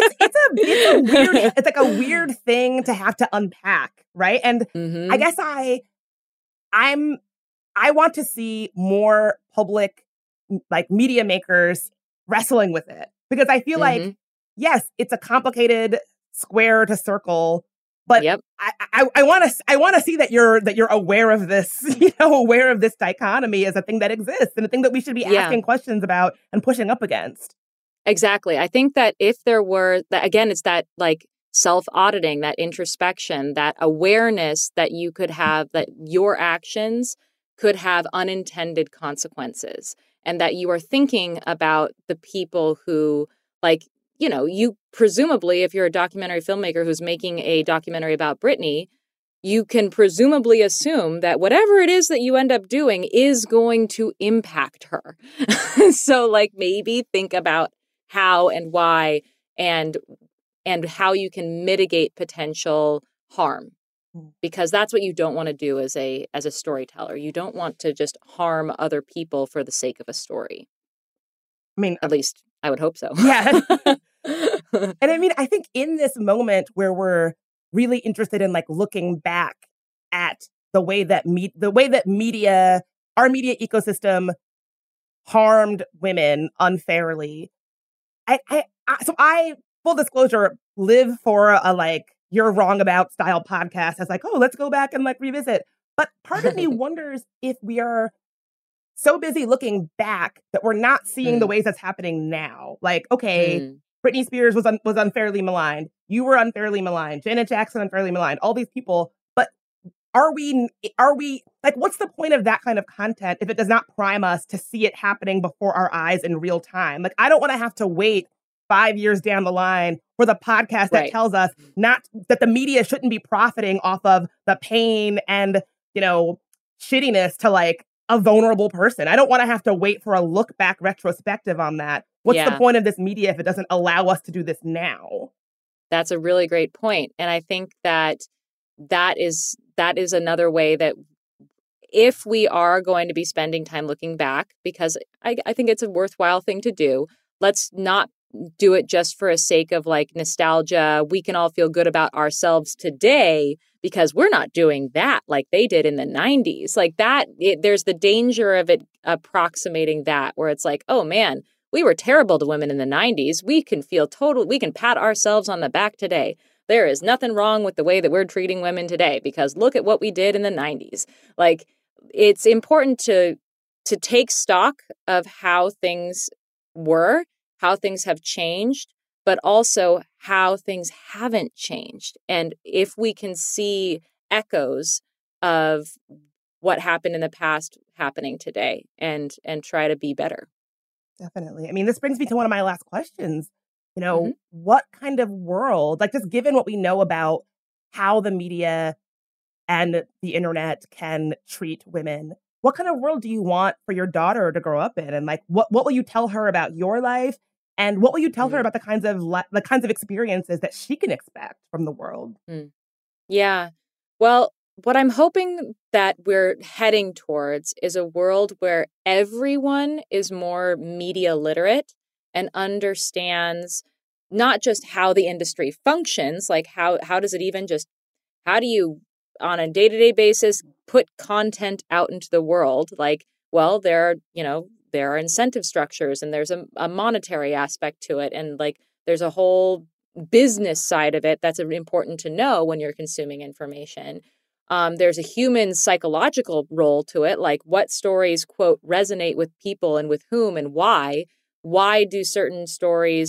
It's like a weird thing to have to unpack, right? And I guess I want to see more public, like, media makers wrestling with it, because I feel like, yes, it's a complicated square to circle, but I want to see that you're aware of this, aware of this dichotomy as a thing that exists and a thing that we should be asking questions about and pushing up against. Exactly. I think that if there were, again, it's that like self-auditing, that introspection, that awareness that you could have, that your actions could have unintended consequences, and that you are thinking about the people who, like, you presumably, if you're a documentary filmmaker who's making a documentary about Britney, you can presumably assume that whatever it is that you end up doing is going to impact her. So, like, maybe think about how and why and how you can mitigate potential harm, because that's what you don't want to do as a storyteller. You don't want to just harm other people for the sake of a story. I mean, at least I would hope so. Yeah. And I mean, I think in this moment where we're really interested in like looking back at the way that media, our media ecosystem harmed women unfairly. I full disclosure, live for a like you're wrong about style podcast as like, oh, let's go back and like revisit. But part of me wonders if we are so busy looking back that we're not seeing the ways that's happening now. Like, okay, Britney Spears was unfairly maligned. You were unfairly maligned. Janet Jackson unfairly maligned. All these people. But are we like, what's the point of that kind of content if it does not prime us to see it happening before our eyes in real time? Like, I don't want to have to wait 5 years down the line for the podcast that tells us not that the media shouldn't be profiting off of the pain and, shittiness to like a vulnerable person. I don't want to have to wait for a look back retrospective on that. What's the point of this media if it doesn't allow us to do this now? That's a really great point. And I think that is another way that if we are going to be spending time looking back, because I think it's a worthwhile thing to do, let's not do it just for a sake of like nostalgia. We can all feel good about ourselves today because we're not doing that like they did in the 90s. Like that, there's the danger of it approximating that, where it's like, oh man, we were terrible to women in the 90s. We can pat ourselves on the back today. There is nothing wrong with the way that we're treating women today because look at what we did in the 90s. Like, it's important to take stock of how things were, how things have changed, but also how things haven't changed. And if we can see echoes of what happened in the past happening today and try to be better. Definitely. I mean, this brings me to one of my last questions. What kind of world, like just given what we know about how the media and the internet can treat women, what kind of world do you want for your daughter to grow up in? And like, what will you tell her about your life? And what will you tell her about the kinds of experiences that she can expect from the world? Yeah. Well, what I'm hoping that we're heading towards is a world where everyone is more media literate and understands not just how the industry functions, like how does it even just, how do you on a day-to-day basis put content out into the world? Like, well, there are incentive structures and there's a monetary aspect to it. And like, there's a whole business side of it that's important to know when you're consuming information. There's a human psychological role to it, like what stories, quote, resonate with people and with whom and why. Why do certain stories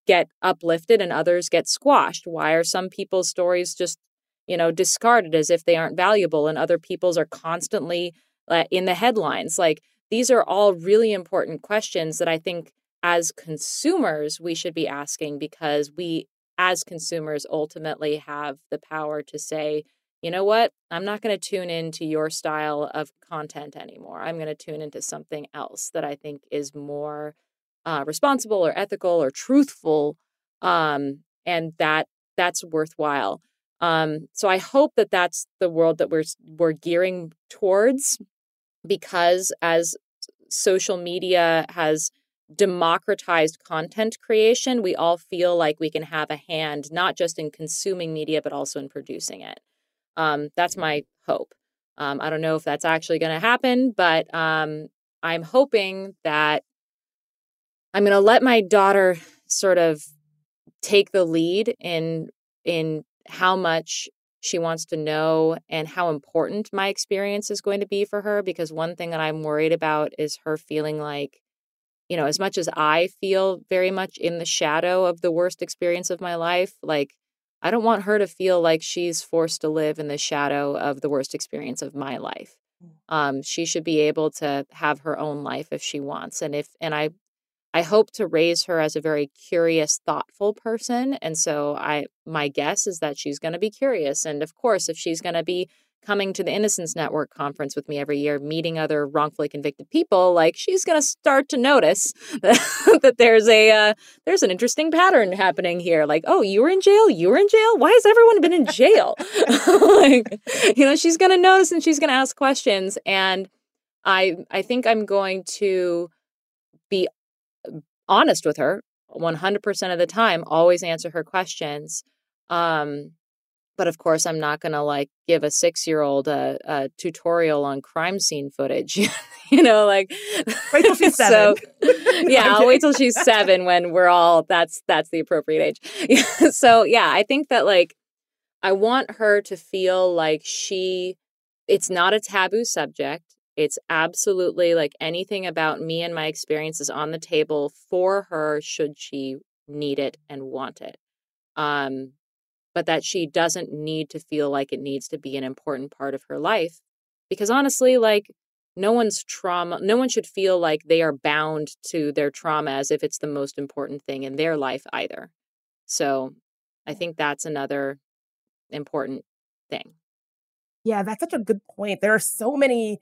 get uplifted and others get squashed? Why are some people's stories just, discarded as if they aren't valuable, and other people's are constantly in the headlines? Like, these are all really important questions that I think as consumers we should be asking, because we as consumers ultimately have the power to say, you know what, I'm not going to tune into your style of content anymore. I'm going to tune into something else that I think is more responsible or ethical or truthful, and that's worthwhile. So I hope that that's the world that we're gearing towards, because as social media has democratized content creation, we all feel like we can have a hand, not just in consuming media, but also in producing it. That's my hope. I don't know if that's actually going to happen, but I'm hoping that I'm going to let my daughter sort of take the lead in how much she wants to know and how important my experience is going to be for her. Because one thing that I'm worried about is her feeling like, as much as I feel very much in the shadow of the worst experience of my life, like, I don't want her to feel like she's forced to live in the shadow of the worst experience of my life. She should be able to have her own life if she wants. And I hope to raise her as a very curious, thoughtful person. And so my guess is that she's going to be curious. And of course, if she's going to be coming to the Innocence Network conference with me every year, meeting other wrongfully convicted people, like, she's going to start to notice that there's an interesting pattern happening here. Like, oh, you were in jail? You were in jail? Why has everyone been in jail? She's going to notice and she's going to ask questions. And I think I'm going to be honest with her 100% of the time, always answer her questions. But of course, I'm not going to give a 6-year-old a tutorial on crime scene footage, wait till she's 7. I'll wait till she's 7 when we're all, that's the appropriate age. So yeah, I think that I want her to feel like it's not a taboo subject. It's absolutely anything about me and my experience is on the table for her should she need it and want it. But that she doesn't need to feel like it needs to be an important part of her life. Because honestly, no one should feel like they are bound to their trauma as if it's the most important thing in their life either. So I think that's another important thing. Yeah, that's such a good point. There are so many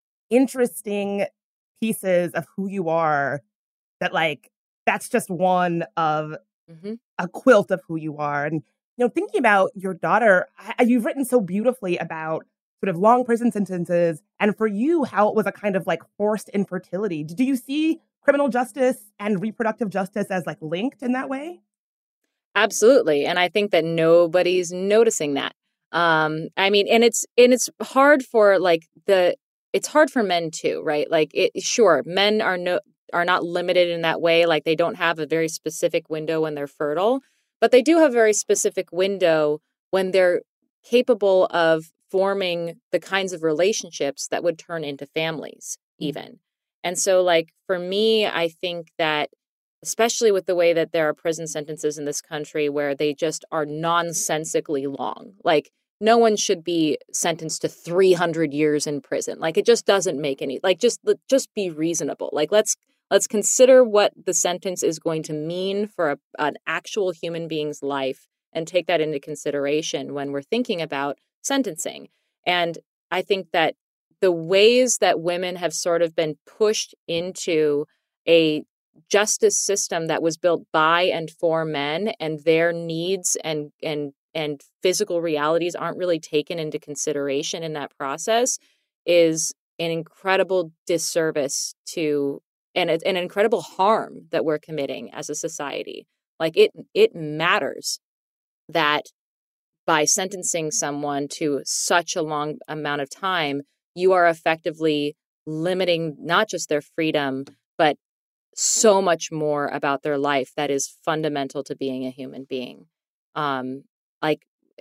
interesting pieces of who you are that that's just one of a quilt of who you are. And thinking about your daughter, you've written so beautifully about sort of long prison sentences, and for you, how it was a kind of forced infertility. Do you see criminal justice and reproductive justice as linked in that way? Absolutely, and I think that nobody's noticing that. And it's hard for it's hard for men too, right? Sure, men are not limited in that way. They don't have a very specific window when they're fertile. But they do have a very specific window when they're capable of forming the kinds of relationships that would turn into families, even. And so, for me, I think that, especially with the way that there are prison sentences in this country where they just are nonsensically long, no one should be sentenced to 300 years in prison. It just doesn't make any, just be reasonable. Let's consider what the sentence is going to mean for an actual human being's life and take that into consideration when we're thinking about sentencing. And I think that the ways that women have sort of been pushed into a justice system that was built by and for men, and their needs and physical realities aren't really taken into consideration in that process, is an incredible disservice to and an incredible harm that we're committing as a society. It matters that by sentencing someone to such a long amount of time, you are effectively limiting not just their freedom, but so much more about their life that is fundamental to being a human being. I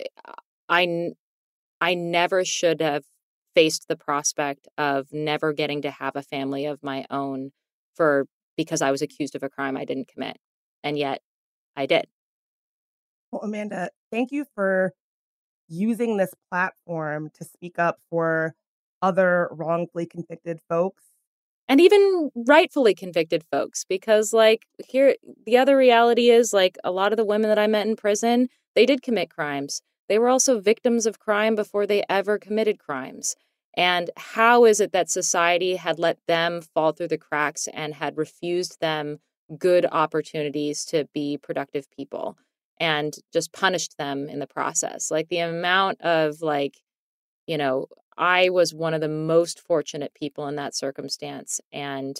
never should have faced the prospect of never getting to have a family of my own because I was accused of a crime I didn't commit. And yet I did. Well, Amanda, thank you for using this platform to speak up for other wrongfully convicted folks. And even rightfully convicted folks, because like here, the other reality is like a lot of the women that I met in prison, they did commit crimes. They were also victims of crime before they ever committed crimes. And how is it that society had let them fall through the cracks and had refused them good opportunities to be productive people and just punished them in the process? Like the amount of like, you know, I was one of the most fortunate people in that circumstance. And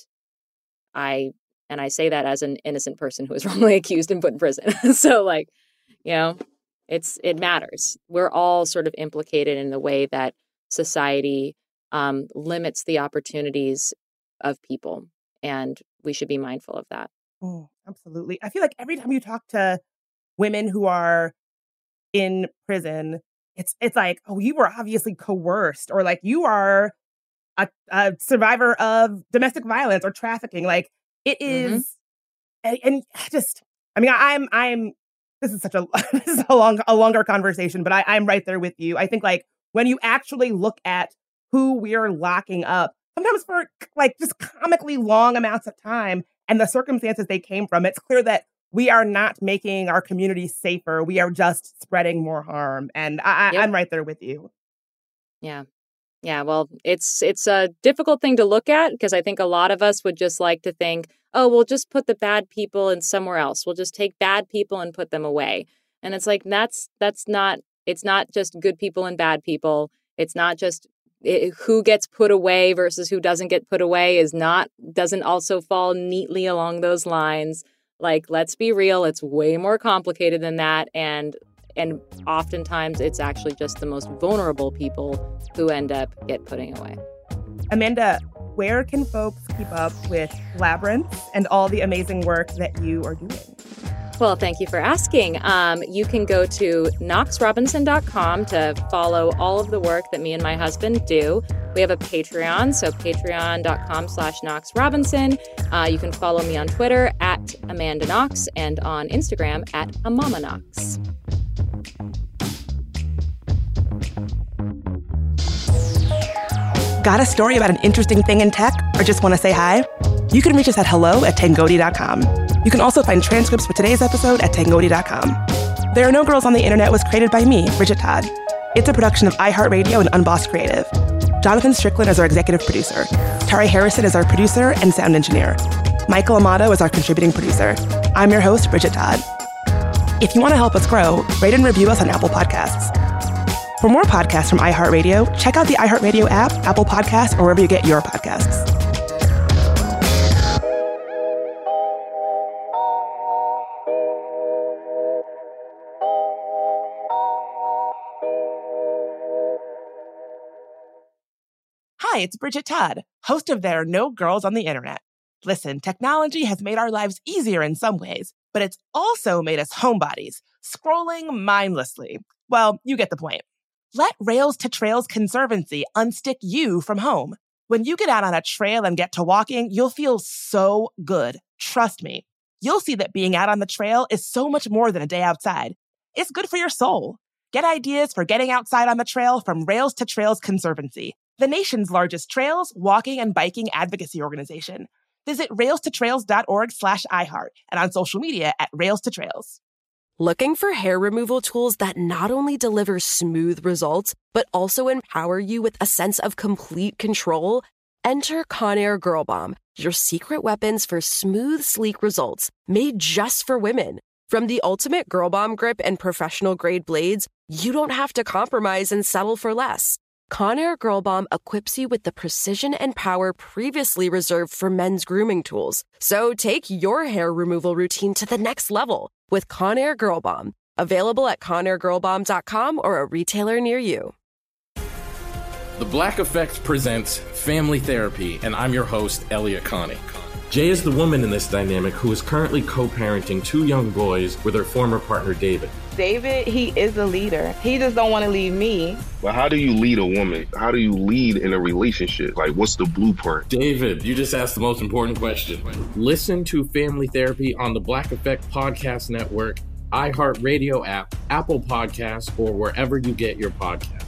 I say that as an innocent person who was wrongly accused and put in prison. So like, you know, it matters. We're all sort of implicated in the way that society limits the opportunities of people. And we should be mindful of that. Absolutely. I feel like every time you talk to women who are in prison, it's like, oh, you were obviously coerced, or like you are a survivor of domestic violence or trafficking. Like it is, and just, I mean, I'm. This is a longer conversation, but I'm right there with you. I think like when you actually look at who we're locking up, sometimes for like just comically long amounts of time and the circumstances they came from, it's clear that we are not making our community safer. We are just spreading more harm. And I'm right there with you. Yeah. Yeah. Well, it's a difficult thing to look at because I think a lot of us would just like to think, oh, we'll just put the bad people in somewhere else. We'll just take bad people and put them away. And it's like, it's not just good people and bad people. It's not just who gets put away versus who doesn't get put away doesn't also fall neatly along those lines. Like, let's be real, it's way more complicated than that. And oftentimes it's actually just the most vulnerable people who end up putting away. Amanda, where can folks keep up with Labyrinth and all the amazing work that you are doing? Well, thank you for asking. You can go to knoxrobinson.com to follow all of the work that me and my husband do. We have a Patreon, so patreon.com/knoxrobinson. You can follow me on Twitter at Amanda Knox and on Instagram at AmamaKnox. Got a story about an interesting thing in tech or just want to say hi? You can reach us at hello@tangoti.com. You can also find transcripts for today's episode at tangoti.com. There Are No Girls on the Internet was created by me, Bridget Todd. It's a production of iHeartRadio and Unbossed Creative. Jonathan Strickland is our executive producer. Tari Harrison is our producer and sound engineer. Michael Amato is our contributing producer. I'm your host, Bridget Todd. If you want to help us grow, rate and review us on Apple Podcasts. For more podcasts from iHeartRadio, check out the iHeartRadio app, Apple Podcasts, or wherever you get your podcasts. Hi, it's Bridget Todd, host of There Are No Girls on the Internet. Listen, technology has made our lives easier in some ways, but it's also made us homebodies, scrolling mindlessly. Well, you get the point. Let Rails to Trails Conservancy unstick you from home. When you get out on a trail and get to walking, you'll feel so good. Trust me. You'll see that being out on the trail is so much more than a day outside. It's good for your soul. Get ideas for getting outside on the trail from Rails to Trails Conservancy, the nation's largest trails, walking, and biking advocacy organization. Visit railstotrails.org/iHeart and on social media at Rails to Trails. Looking for hair removal tools that not only deliver smooth results, but also empower you with a sense of complete control? Enter Conair Girl Bomb, your secret weapons for smooth, sleek results, made just for women. From the ultimate Girl Bomb grip and professional-grade blades, you don't have to compromise and settle for less. Conair Girl Bomb equips you with the precision and power previously reserved for men's grooming tools. So take your hair removal routine to the next level with Conair Girl Bomb. Available at ConairGirlBomb.com or a retailer near you. The Black Effect presents Family Therapy, and I'm your host, Elliot Connie. Jay is the woman in this dynamic who is currently co-parenting 2 young boys with her former partner, David. David, he is a leader. He just don't want to leave me. But how do you lead a woman? How do you lead in a relationship? Like, what's the blueprint? David, you just asked the most important question. Listen to Family Therapy on the Black Effect Podcast Network, iHeartRadio app, Apple Podcasts, or wherever you get your podcasts.